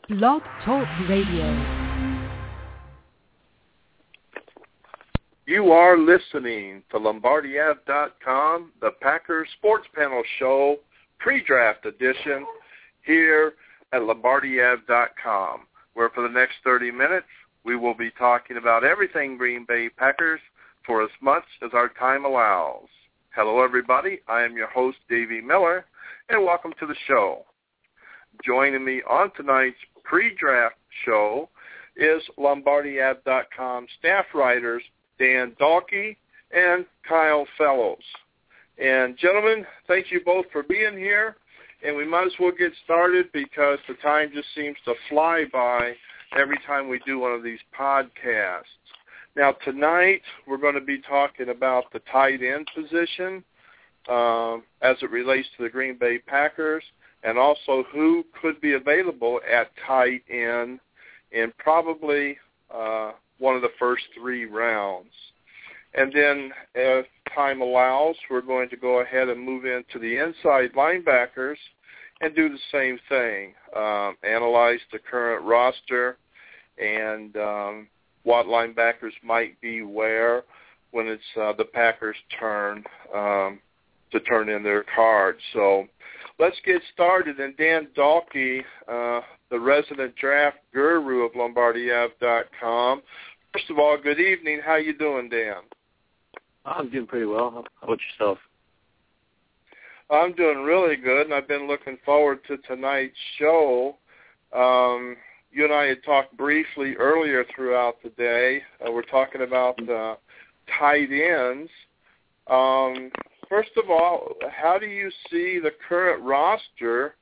Blog Talk Radio. You are listening to LombardiAv.com, the Packers Sports Panel Show, pre-draft edition, here at LombardiAv.com, where for the next 30 minutes, we will be talking about everything Green Bay Packers for as much as our time allows. Hello, everybody. I am your host, Davey Miller, and welcome to the show. Joining me on tonight's pre-draft show is LombardiAv.com staff writers Dan Dalkey and Kyle Fellows. And gentlemen, thank you both for being here, and we might as well get started because the time just seems to fly by every time we do one of these podcasts. Now tonight we're going to be talking about the tight end position as it relates to the Green Bay Packers, and also who could be available at tight end in probably one of the first 3 rounds. And then, if time allows, we're going to go ahead and move into the inside linebackers and do the same thing, analyze the current roster and what linebackers might be where when it's the Packers' turn to turn in their cards. So let's get started. And Dan Dalkey, the resident draft guru of LombardiAv.com. First of all, good evening. How you doing, Dan? I'm doing pretty well. How about yourself? I'm doing really good, and I've been looking forward to tonight's show. You and I had talked briefly earlier throughout the day. We're talking about tight ends. First of all, how do you see the current roster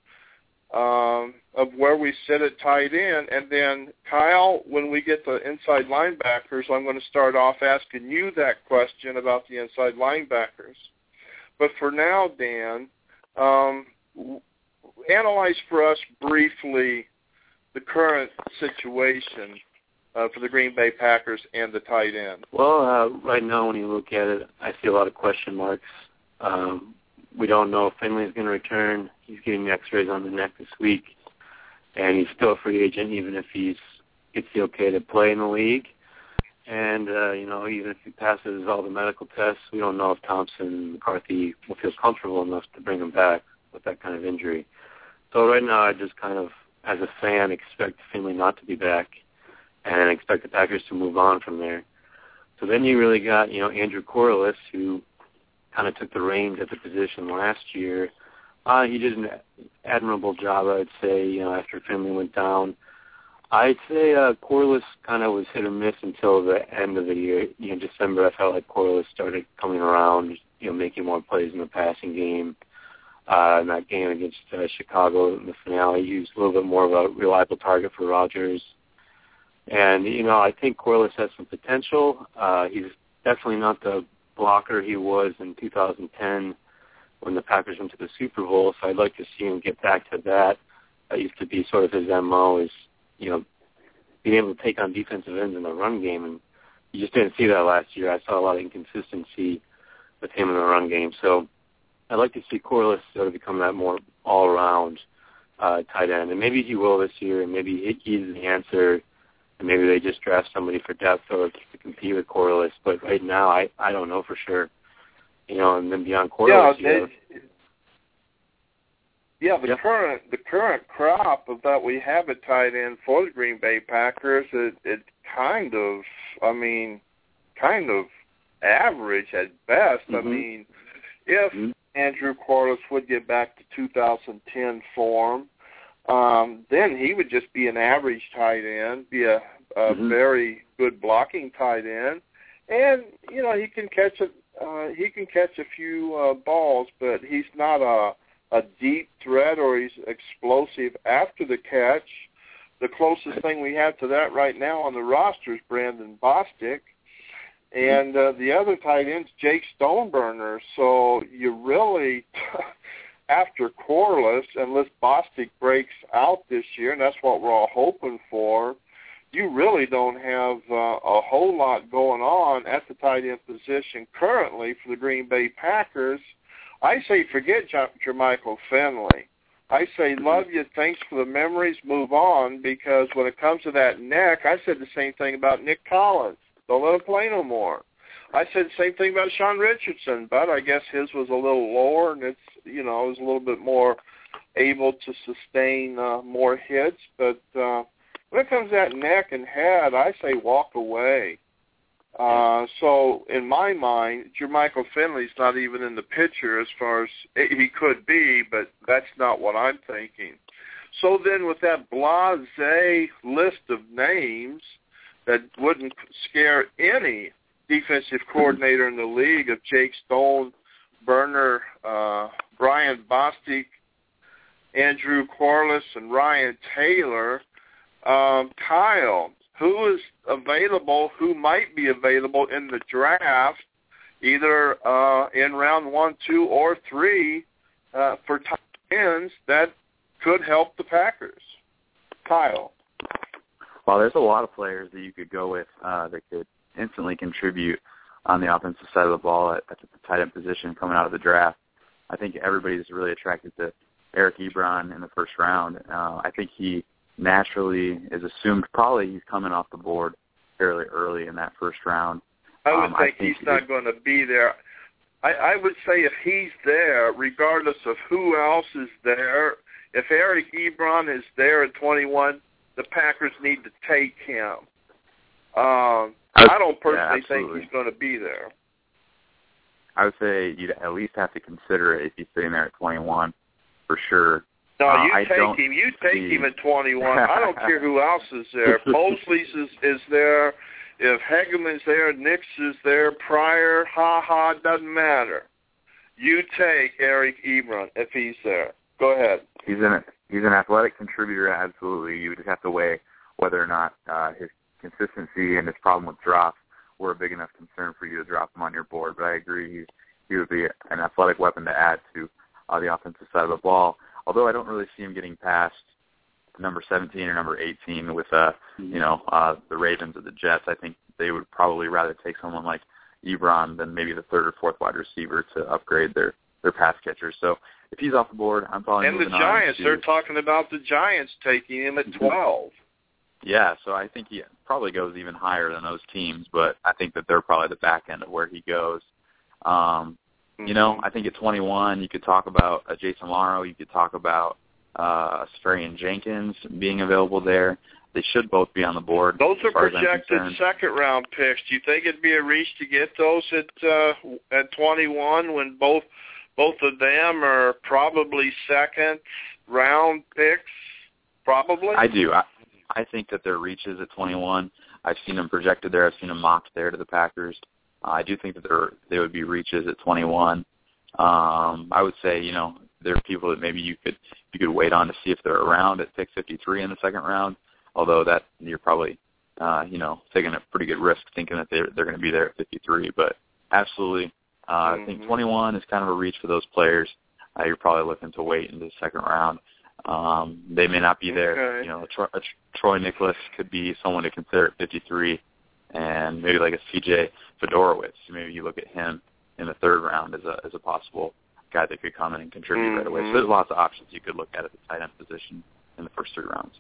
of where we sit at tight end? And then, Kyle, when we get the inside linebackers, I'm going to start off asking you that question about the inside linebackers. But for now, Dan, analyze for us briefly the current situation for the Green Bay Packers and the tight end. Well, right now when you look at it, I see a lot of question marks. We don't know if Finley is going to return. He's getting x-rays on the neck this week, and he's still a free agent even if he gets the okay to play in the league. And, even if he passes all the medical tests, we don't know if Thompson and McCarthy will feel comfortable enough to bring him back with that kind of injury. So right now I just kind of, as a fan, expect Finley not to be back and expect the Packers to move on from there. So then you really got, Andrew Corliss, who kind of took the reins at the position last year. He did an admirable job, I would say, after Finley went down. I'd say Corliss kind of was hit or miss until the end of the year. In December, I felt like Corliss started coming around, making more plays in the passing game. In that game against Chicago in the finale, he was a little bit more of a reliable target for Rodgers. And, I think Corliss has some potential. He's definitely not the blocker he was in 2010 when the Packers went to the Super Bowl, so I'd like to see him get back to that. That used to be sort of his MO, is, being able to take on defensive ends in the run game, and you just didn't see that last year. I saw a lot of inconsistency with him in the run game, so I'd like to see Corliss sort of become that more all-around tight end, and maybe he will this year, and maybe he's the answer, and maybe they just draft somebody for depth or to compete with Corliss. But right now, I don't know for sure. And then beyond Corliss, the current crop of that we have at tight end for the Green Bay Packers, it kind of average at best. Mm-hmm. I mean, if Andrew Corliss would get back to 2010 form, then he would just be an average tight end, be a very good blocking tight end, and he can catch a few balls, but he's not a deep threat or he's explosive after the catch. The closest thing we have to that right now on the roster is Brandon Bostic, and the other tight end's Jake Stoneburner. So you really, after Corliss, unless Bostic breaks out this year, and that's what we're all hoping for, you really don't have a whole lot going on at the tight end position currently for the Green Bay Packers. I say forget Jermichael Finley. I say, love you, thanks for the memories, move on, because when it comes to that neck, I said the same thing about Nick Collins. Don't let him play no more. I said the same thing about Sean Richardson, but I guess his was a little lower, and it's, it was a little bit more able to sustain more hits. But when it comes to that neck and head, I say walk away. So in my mind, Jermichael Finley's not even in the picture as far as he could be, but that's not what I'm thinking. So then with that blasé list of names that wouldn't scare any defensive coordinator in the league of Jake Stone, Berner, Brian Bostic, Andrew Corliss, and Ryan Taylor, Kyle, who is available, who might be available in the draft, either in round 1, 2, or 3 for tight ends that could help the Packers? Kyle. Well, there's a lot of players that you could go with that could instantly contribute on the offensive side of the ball at the tight end position coming out of the draft. I think everybody's really attracted to Eric Ebron in the first round. I think he naturally is assumed probably he's coming off the board fairly early in that first round. I would think he's not going to be there. I would say if he's there, regardless of who else is there, if Eric Ebron is there at 21, the Packers need to take him. I don't personally think he's going to be there. I would say you'd at least have to consider it if he's sitting there at 21 for sure. No, you take him. You take him at 21. I don't care who else is there. Mosley's is there. If Hegeman's there, Nix is there, Pryor, doesn't matter. You take Eric Ebron if he's there. Go ahead. He's an athletic contributor, absolutely. You just have to weigh whether or not his consistency and his problem with drops were a big enough concern for you to drop him on your board. But I agree, he would be an athletic weapon to add to the offensive side of the ball. Although I don't really see him getting past number 17 or number 18 with the Ravens or the Jets. I think they would probably rather take someone like Ebron than maybe the third or fourth wide receiver to upgrade their pass catchers. So if he's off the board, I'm probably moving on. And the Giants, they're talking about the Giants taking him at 12. Yeah, so I think he probably goes even higher than those teams, but I think that they're probably the back end of where he goes. I think at 21 you could talk about Jason Morrow, you could talk about Safarian Jenkins being available there. They should both be on the board. Those are projected second-round picks. Do you think it'd be a reach to get those at 21 when both of them are probably second-round picks? Probably. I do. I think that they're reaches at 21. I've seen them projected there. I've seen them mocked there to the Packers. I do think that they would be reaches at 21. I would say, there are people that maybe you could wait on to see if they're around at pick 53 in the second round. Although that you're probably, taking a pretty good risk thinking that they're going to be there at 53. But absolutely, I think 21 is kind of a reach for those players. You're probably looking to wait into the second round. They may not be there. Okay. Troy Nicholas could be someone to consider at 53, and maybe like a C.J. Fedorowicz. Maybe you look at him in the third round as a possible guy that could come in and contribute right away. So there's lots of options you could look at the tight end position in the first 3 rounds.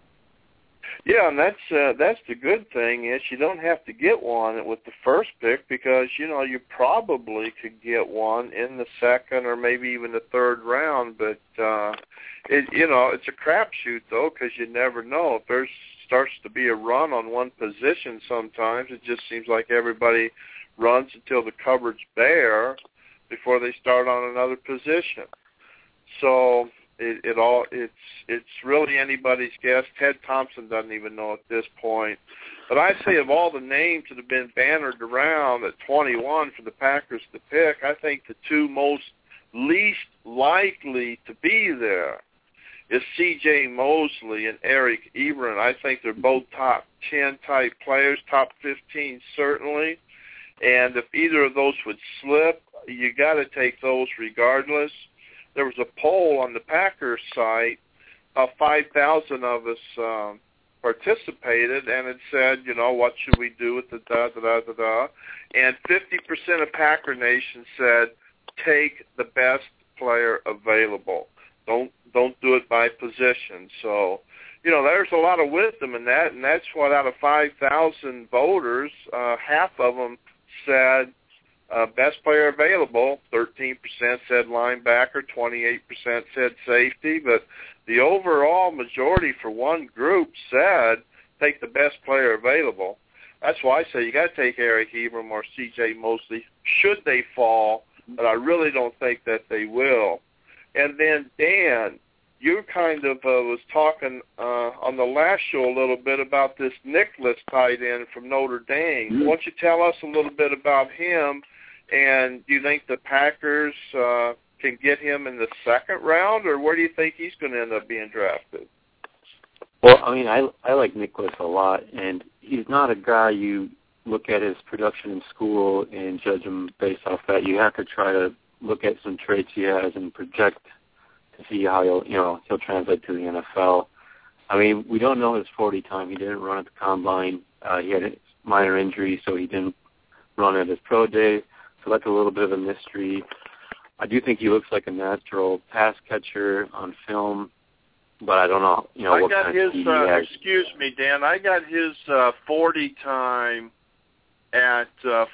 Yeah, and that's the good thing is you don't have to get one with the first pick because, you probably could get one in the second or maybe even the third round. But, it's a crapshoot, though, because you never know. If there starts to be a run on one position sometimes, it just seems like everybody runs until the cupboard's bare before they start on another position. So it's really anybody's guess. Ted Thompson doesn't even know at this point. But I'd say of all the names that have been bannered around at 21 for the Packers to pick, I think the two most least likely to be there is C.J. Mosley and Eric Ebron. I think they're both top 10 type players, top 15 certainly. And if either of those would slip, you got to take those regardless. There was a poll on the Packers site. 5,000 of us participated, and it said, what should we do with the da-da-da-da-da? And 50% of Packer Nation said, take the best player available. Don't do it by position. So, there's a lot of wisdom in that, and that's what out of 5,000 voters, half of them said best player available. 13% said linebacker, 28% said safety, but the overall majority for one group said take the best player available. That's why I say you got to take Eric Hebram or C.J. Mosley should they fall, but I really don't think that they will. And then, Dan, you kind of was talking on the last show a little bit about this Nicholas tight end from Notre Dame. Mm-hmm. Why don't you tell us a little bit about him, and do you think the Packers can get him in the second round, or where do you think he's going to end up being drafted? Well, I mean, I like Nicholas a lot, and he's not a guy you look at his production in school and judge him based off that. You have to try to look at some traits he has and project to see how he'll translate to the NFL. I mean, we don't know his 40 time. He didn't run at the combine. He had a minor injury, so he didn't run at his pro day. So that's a little bit of a mystery. I do think he looks like a natural pass catcher on film, but I don't know. What kind of speed he has. Excuse me, Dan. I got his 40 time at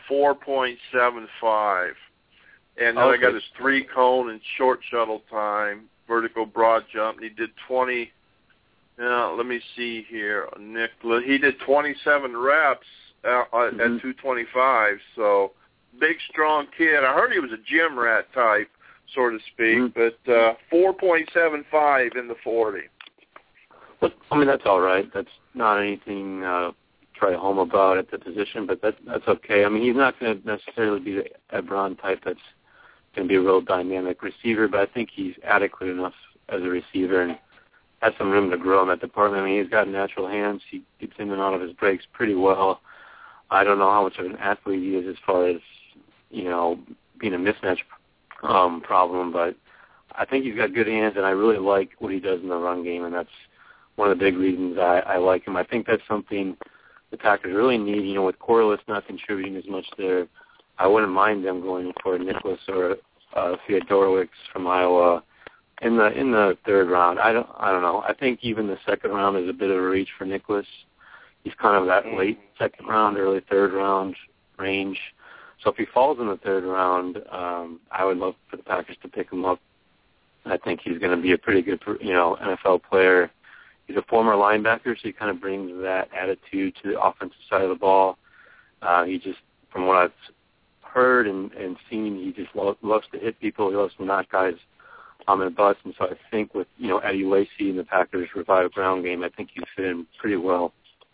4.75, and then I got his 3-cone and short shuttle time. Vertical broad jump, and he did 20, let me see here, Nicholas, he did 27 reps at 225, so big, strong kid. I heard he was a gym rat type, so to speak, but 4.75 in the 40. But, I mean, that's all right. That's not anything to try home about at the position, but that's okay. I mean, he's not going to necessarily be the Ebron type that's going to be a real dynamic receiver, but I think he's adequate enough as a receiver and has some room to grow in that department. I mean, he's got natural hands. He gets in and out of his breaks pretty well. I don't know how much of an athlete he is as far as, being a mismatch problem, but I think he's got good hands, and I really like what he does in the run game, and that's one of the big reasons I like him. I think that's something the Packers really need. With Corliss not contributing as much there, I wouldn't mind them going for Nicholas or Fiedorowicz from Iowa in the third round. I don't know. I think even the second round is a bit of a reach for Nicholas. He's kind of that late second round, early third round range. So if he falls in the third round, I would love for the Packers to pick him up. I think he's going to be a pretty good, NFL player. He's a former linebacker, so he kind of brings that attitude to the offensive side of the ball. He just, from what I've heard and seen, he just loves to hit people. He loves to knock guys on their butts. And so I think with, Eddie Lacy and the Packers' revived ground game, I think he fit in pretty well.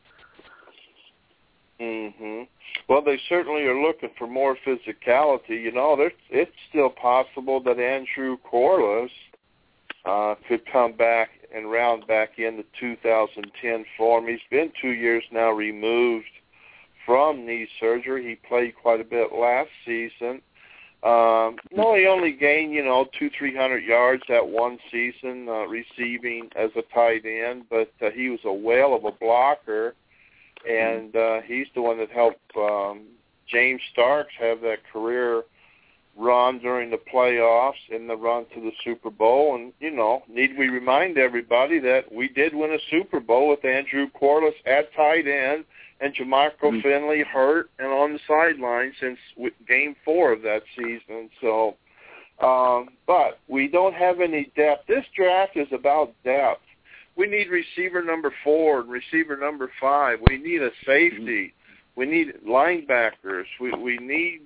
Mm-hmm. Well, they certainly are looking for more physicality. It's still possible that Andrew Corliss could come back and round back into 2010 form. He's been 2 years now removed from knee surgery. He played quite a bit last season. He only gained, 200-300 yards that one season receiving as a tight end, but he was a whale of a blocker, and he's the one that helped James Starks have that career run during the playoffs and the run to the Super Bowl. And, need we remind everybody that we did win a Super Bowl with Andrew Corliss at tight end and Jamarco Finley hurt and on the sideline since Game 4 of that season. So, but we don't have any depth. This draft is about depth. We need receiver number 4 and receiver number 5. We need a safety. We need linebackers. We need,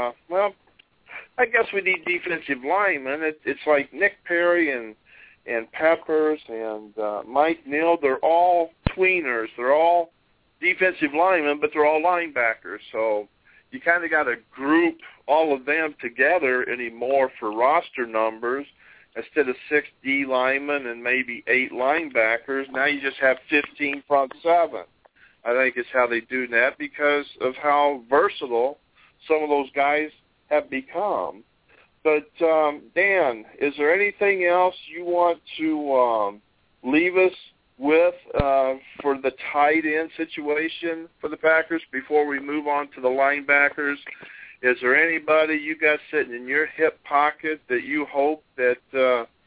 I guess we need defensive linemen. It's like Nick Perry and Peppers and Mike Neal. They're all tweeners. They're all defensive linemen, but they're all linebackers. So you kind of got to group all of them together anymore for roster numbers. Instead of 6 D linemen and maybe 8 linebackers, now you just have 15 front 7. I think is how they do that because of how versatile some of those guys have become. But, Dan, is there anything else you want to leave us with for the tight end situation for the Packers before we move on to the linebackers? Is there anybody you got sitting in your hip pocket that you hope that,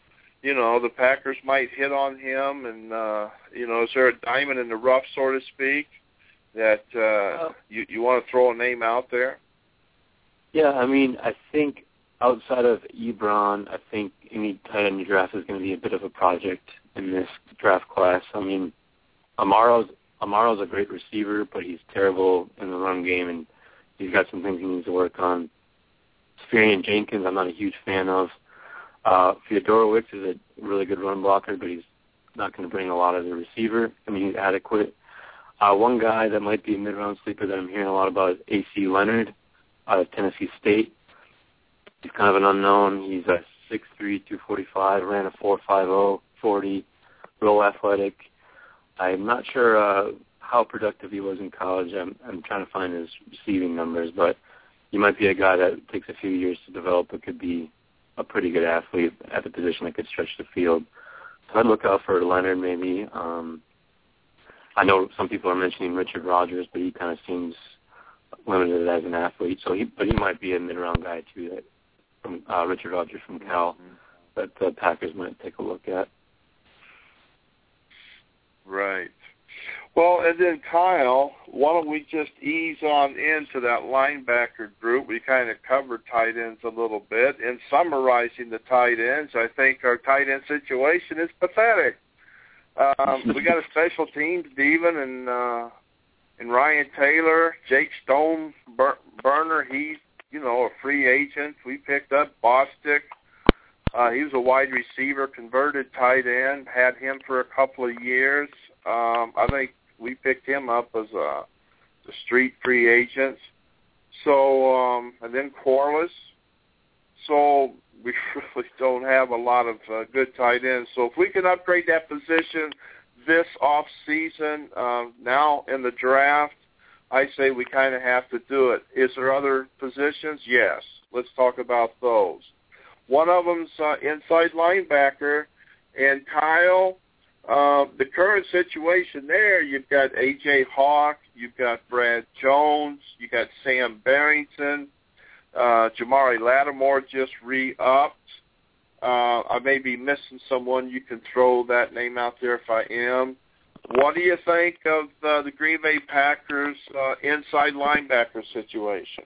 the Packers might hit on him, and is there a diamond in the rough, so to speak, that you want to throw a name out there? Yeah, I mean, I think outside of Ebron, I think any tight end you draft is going to be a bit of a project in this draft class. I mean, Amaro's a great receiver, but he's terrible in the run game, and he's got some things he needs to work on. Sphirian Jenkins, I'm not a huge fan of. Fyodorowicz is a really good run blocker, but he's not going to bring a lot as a receiver. I mean, he's adequate. One guy that might be a mid-round sleeper that I'm hearing a lot about is A.C. Leonard out of Tennessee State. He's kind of an unknown. He's a 6'3", 245, ran a 4.50, 40, real athletic. I'm not sure how productive he was in college. I'm trying to find his receiving numbers, but he might be a guy that takes a few years to develop, but could be a pretty good athlete at the position that could stretch the field. So I'd look out for Leonard maybe. I know some people are mentioning Richard Rodgers, but he kind of seems limited as an athlete. But he might be a mid-round guy too. That from Richard Rodgers from Cal, that the Packers might take a look at. Right. Well, and then Kyle, why don't we just ease on into that linebacker group? We kind of covered tight ends a little bit. In summarizing the tight ends, I think our tight end situation is pathetic. We got a special teams diva and Ryan Taylor, Jake Stoneburner. He's a free agent. We picked up Bostic. He was a wide receiver, converted tight end. Had him for a couple of years. I think we picked him up as the street free agent. So, and then Corliss. So we really don't have a lot of good tight ends. So if we can upgrade that position this off season, now in the draft, I say we kind of have to do it. Is there other positions? Yes. Let's talk about those. One of them's inside linebacker, and Kyle, the current situation there, you've got A.J. Hawk, you've got Brad Jones, you got Sam Barrington, Jamari Lattimore just re-upped. I may be missing someone. You can throw that name out there if I am. What do you think of the Green Bay Packers inside linebacker situation?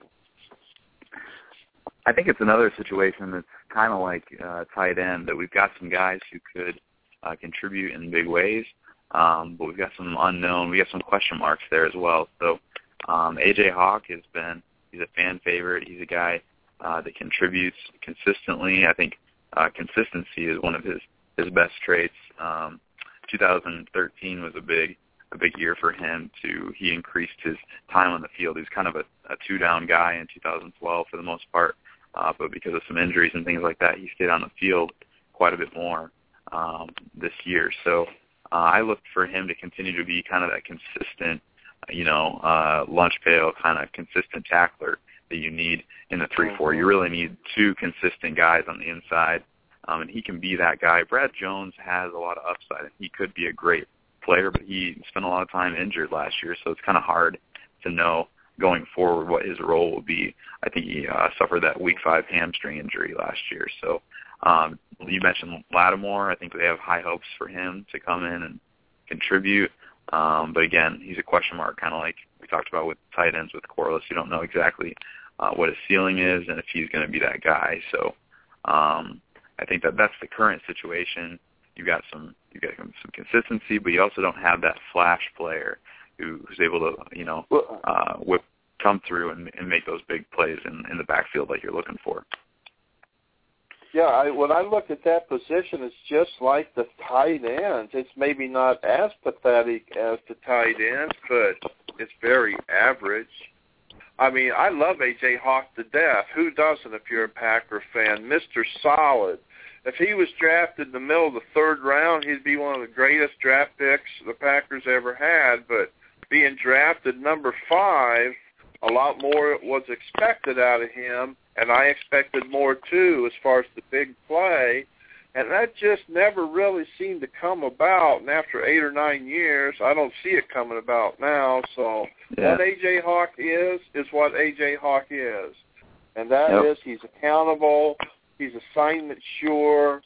I think it's another situation that's kind of like tight end, that we've got some guys who could contribute in big ways, but we've got some unknown, we got some question marks there as well. So A.J. Hawk he's a fan favorite. He's a guy that contributes consistently. I think consistency is one of his best traits. 2013 was a big year for him. He increased his time on the field. He was kind of a two-down guy in 2012 for the most part, but because of some injuries and things like that, he stayed on the field quite a bit more this year. So I looked for him to continue to be kind of that consistent, lunch pail kind of consistent tackler that you need in the 3-4. You really need two consistent guys on the inside, and he can be that guy. Brad Jones has a lot of upside, and he could be a great player, but he spent a lot of time injured last year, so it's kind of hard to know going forward what his role will be. I think he suffered that week 5 hamstring injury last year. So you mentioned Lattimore. I think they have high hopes for him to come in and contribute. But again, he's a question mark, kind of like we talked about with tight ends with Corliss. You don't know exactly what his ceiling is and if he's going to be that guy. So I think that's the current situation. You got some consistency, but you also don't have that flash player who's able to come through and make those big plays in the backfield like you're looking for. Yeah, when I look at that position, it's just like the tight ends. It's maybe not as pathetic as the tight ends, but it's very average. I mean, I love A.J. Hawk to death. Who doesn't if you're a Packer fan? Mr. Solid. If he was drafted in the middle of the 3rd round, he'd be one of the greatest draft picks the Packers ever had. But being drafted number 5, a lot more was expected out of him, and I expected more too as far as the big play. And that just never really seemed to come about. And after 8 or 9 years, I don't see it coming about now. So what A.J. Hawk is what A.J. Hawk is. And that is he's accountable. He's assignment sure.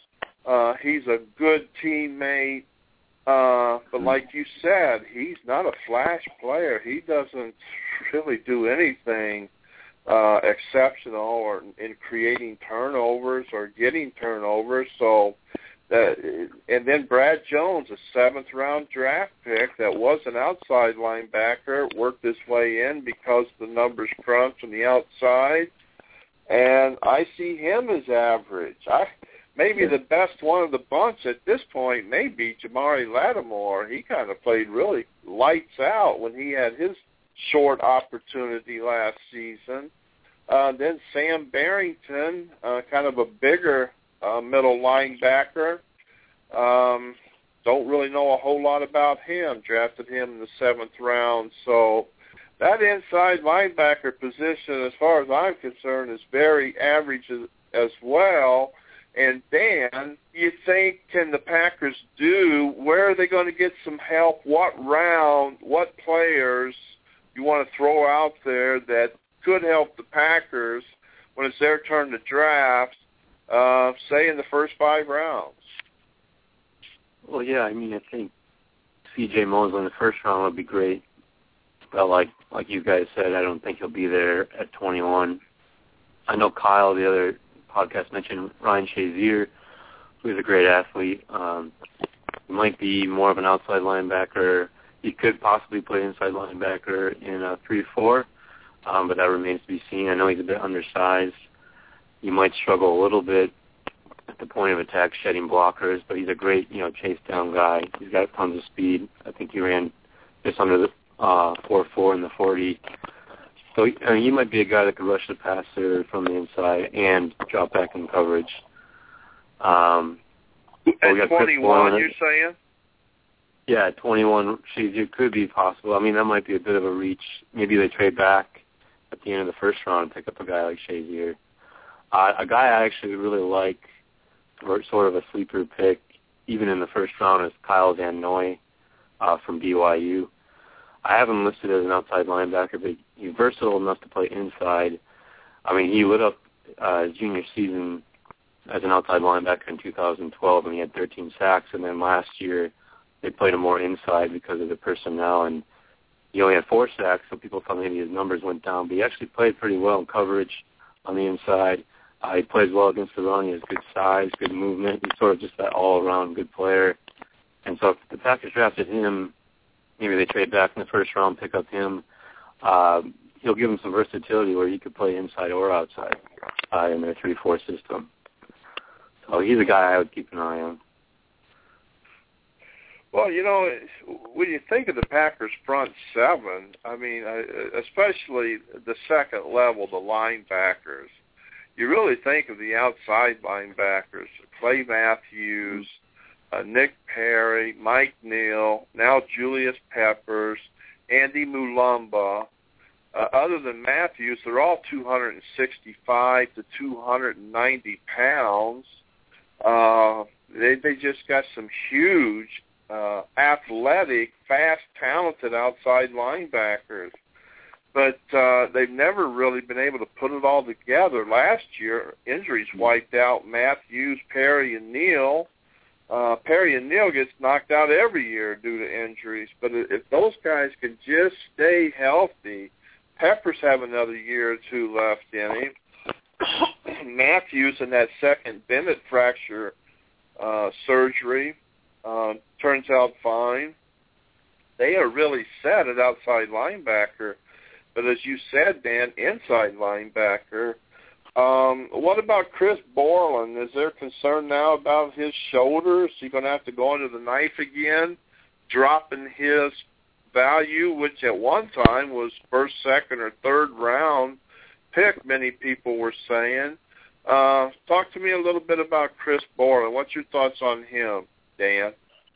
He's a good teammate. But like you said, he's not a flash player. He doesn't really do anything exceptional or in creating turnovers or getting turnovers. So, and then Brad Jones, a 7th-round draft pick that was an outside linebacker, worked his way in because the numbers crunched on the outside. And I see him as average. Maybe the best one of the bunch at this point may be Jamari Lattimore. He kind of played really lights out when he had his short opportunity last season. Then Sam Barrington, kind of a bigger middle linebacker. Don't really know a whole lot about him. Drafted him in the 7th round. So that inside linebacker position, as far as I'm concerned, is very average as well. And Dan, you think, can the Packers do? Where are they going to get some help? What round, what players you want to throw out there that could help the Packers when it's their turn to draft, say in the first 5 rounds? Well, yeah, I mean, I think C.J. Mosley in the first round would be great. But like you guys said, I don't think he'll be there at 21. I know Kyle, the other podcast, mentioned Ryan Shazier, who's a great athlete. He might be more of an outside linebacker. He could possibly play inside linebacker in a 3-4, but that remains to be seen. I know he's a bit undersized. He might struggle a little bit at the point of attack shedding blockers, but he's a great, chase down guy. He's got tons of speed. I think he ran just under the 4.4 in the 40. So he might be a guy that could rush the passer from the inside and drop back in coverage. At 21, you're saying? Yeah, 21, Shazier could be possible. I mean, that might be a bit of a reach. Maybe they trade back at the end of the first round and pick up a guy like Shazier. A guy I actually really like, sort of a sleeper pick, even in the first round, is Kyle Van Noy from BYU. I have him listed as an outside linebacker, but he's versatile enough to play inside. I mean, he lit up his junior season as an outside linebacker in 2012, and he had 13 sacks. And then last year, they played him more inside because of the personnel, and he only had 4 sacks, so people thought maybe his numbers went down. But he actually played pretty well in coverage on the inside. He plays well against the run. He has good size, good movement. He's sort of just that all-around good player. And so if the Packers drafted him, maybe they trade back in the first round, pick up him. He'll give him some versatility where he could play inside or outside in their 3-4 system. So he's a guy I would keep an eye on. Well, when you think of the Packers' front 7, I mean, especially the second level, the linebackers, you really think of the outside linebackers, Clay Matthews, Nick Perry, Mike Neal, now Julius Peppers, Andy Mulumba. Other than Matthews, they're all 265 to 290 pounds. They just got some huge, athletic, fast, talented outside linebackers. But they've never really been able to put it all together. Last year, injuries wiped out Matthews, Perry, and Neal. Perry and Neal gets knocked out every year due to injuries. But if those guys can just stay healthy, Peppers have another year or 2 left in him. Matthews in that second Bennett fracture surgery turns out fine. They are really set at outside linebacker. But as you said, Dan, inside linebacker. What about Chris Borland? Is there concern now about his shoulders? Is he going to have to go under the knife again, dropping his value, which at one time was first, second, or third round pick, many people were saying. Talk to me a little bit about Chris Borland. What's your thoughts on him, Dan?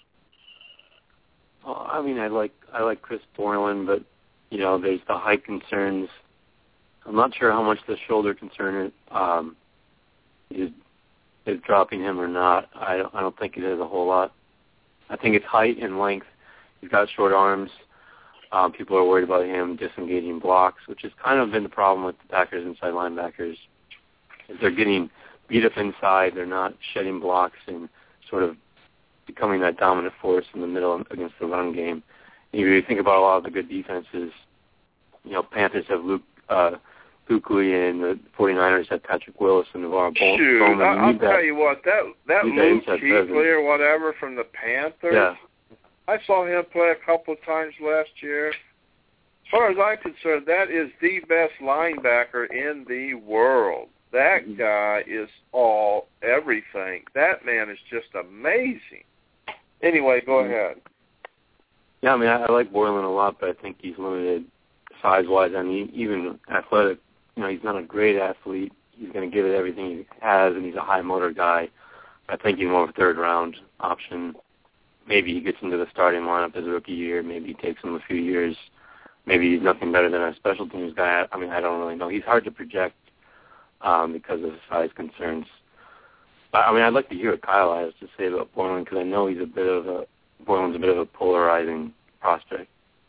I mean, I like Chris Borland, but there's the height concerns. I'm not sure how much the shoulder concern is dropping him or not. I don't think it is a whole lot. I think it's height and length. He's got short arms. People are worried about him disengaging blocks, which has kind of been the problem with the Packers inside linebackers. They're getting beat up inside. They're not shedding blocks, and sort of becoming that dominant force in the middle against the run game. And you think about a lot of the good defenses. Panthers have Luke Kuechly, and the 49ers have Patrick Willis and Navarro Bowman. Shoot, I'll tell you what, that Luke Kuechly or whatever from the Panthers, yeah. I saw him play a couple of times last year. As far as I'm concerned, that is the best linebacker in the world. That guy is everything. That man is just amazing. Anyway, go ahead. Yeah, I mean, I like Borland a lot, but I think he's limited size-wise. I mean, even athletic, he's not a great athlete. He's going to give it everything he has, and he's a high-motor guy. I think he's more of a third-round option. Maybe he gets into the starting lineup as a rookie year. Maybe it takes him a few years. Maybe he's nothing better than a special teams guy. I mean, I don't really know. He's hard to project because of his size concerns. But, I mean, I'd like to hear what Kyle has to say about Borland, because I know Borland's a bit of a polarizing prospect.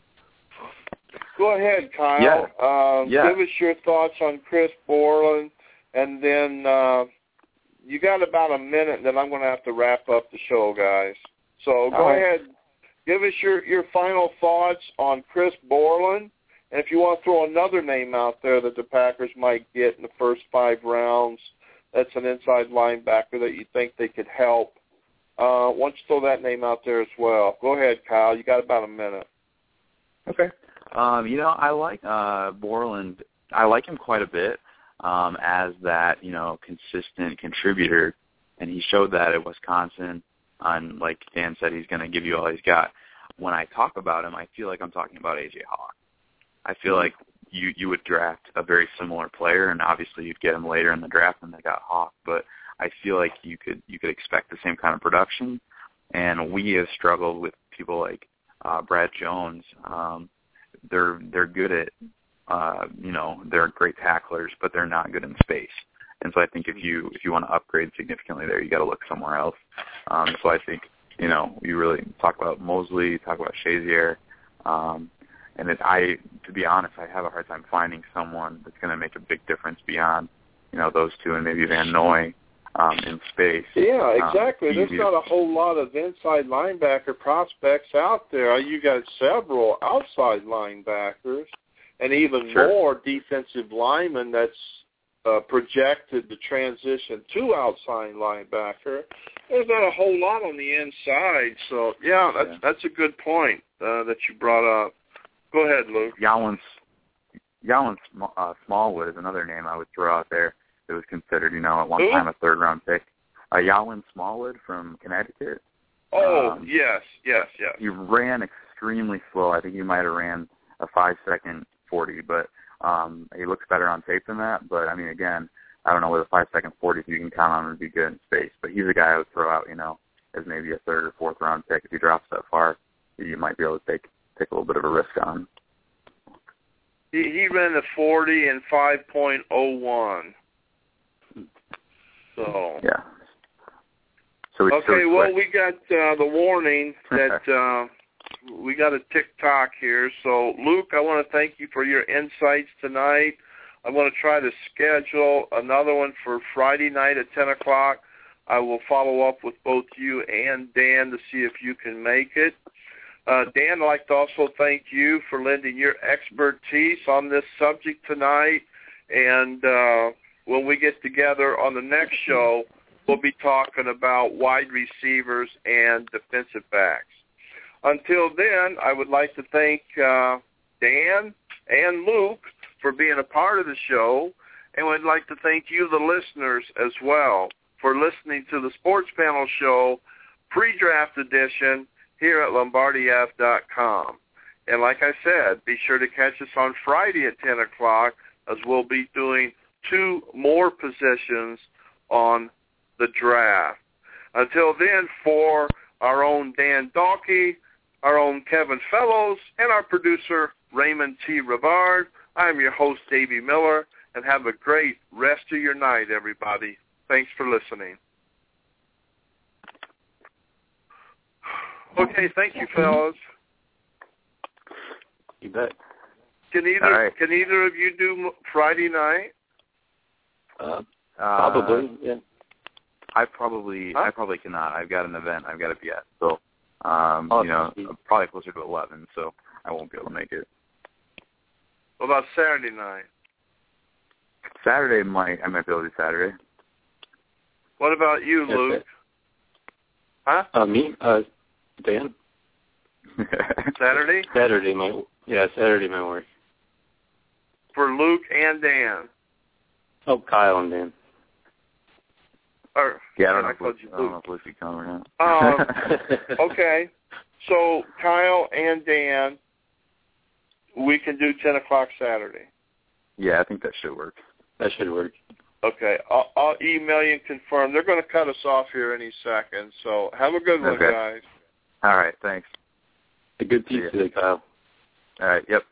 Go ahead, Kyle. Yeah. Give us your thoughts on Chris Borland, and then you got about a minute, and then I'm going to have to wrap up the show, guys. So go ahead. Give us your final thoughts on Chris Borland, and if you want to throw another name out there that the Packers might get in the first 5 rounds, that's an inside linebacker that you think they could help. Why don't you throw that name out there as well? Go ahead, Kyle. You got about a minute. Okay. I like Borland. I like him quite a bit as that, consistent contributor, and he showed that at Wisconsin. And like Dan said, he's going to give you all he's got. When I talk about him, I feel like I'm talking about A.J. Hawk. I feel like you would draft a very similar player, and obviously you'd get him later in the draft when they got Hawk. But I feel like you could expect the same kind of production. And we have struggled with people like Brad Jones. They're good at they're great tacklers, but they're not good in space. And so I think if you want to upgrade significantly there, you got to look somewhere else. So I think you really talk about Mosley, talk about Shazier, and to be honest, I have a hard time finding someone that's going to make a big difference beyond those two and maybe Van Noy in space. Yeah, exactly. There's not a whole lot of inside linebacker prospects out there. You got several outside linebackers and even more defensive linemen that's projected to transition to outside linebacker. There's not a whole lot on the inside. So, that's a good point that you brought up. Go ahead, Luke. Yalin Smallwood is another name I would throw out there that was considered, at one time a third-round pick. Yalin Smallwood from Connecticut. Oh, yes. He ran extremely slow. I think he might have ran a 5-second 40, but he looks better on tape than that. But, I mean, again, I don't know with a 5-second 40 if you can count on him to be good in space. But he's a guy I would throw out, as maybe a third or fourth round pick. If he drops that far, you might be able to take a little bit of a risk on him. He ran the 40 in 5.01. So yeah. Okay, well, we got the warning that we got a tick-tock here. So, Luke, I want to thank you for your insights tonight. I'm going to try to schedule another one for Friday night at 10 o'clock. I will follow up with both you and Dan to see if you can make it. Dan, I'd like to also thank you for lending your expertise on this subject tonight. And when we get together on the next show, we'll be talking about wide receivers and defensive backs. Until then, I would like to thank Dan and Luke for being a part of the show, and we'd like to thank you, the listeners, as well, for listening to the Sports Panel Show pre-draft edition here at LombardiF.com. And like I said, be sure to catch us on Friday at 10 o'clock, as we'll be doing 2 more positions on the draft. Until then, for our own Dan Dalkey, our own Kevin Fellows, and our producer, Raymond T. Rivard, I'm your host, Davey Miller, and have a great rest of your night, everybody. Thanks for listening. Okay, thank you, fellas. You bet. Can either of you do Friday night? Probably, yeah. I probably cannot. I've got an event I've got to be at, so probably closer to 11, so I won't be able to make it. What about Saturday night? Saturday I might be able to do Saturday. What about you, Luke? Huh? Me? Dan? Saturday? Saturday might work. For Luke and Dan. Oh, Kyle and Dan. Or, yeah, I don't know if Luke can come or not. Okay. So, Kyle and Dan, we can do 10 o'clock Saturday. Yeah, I think that should work. That should work. Okay. I'll email you and confirm. They're going to cut us off here any second. So, have a good one, guys. All right, thanks. A good piece today, Kyle. All right, yep.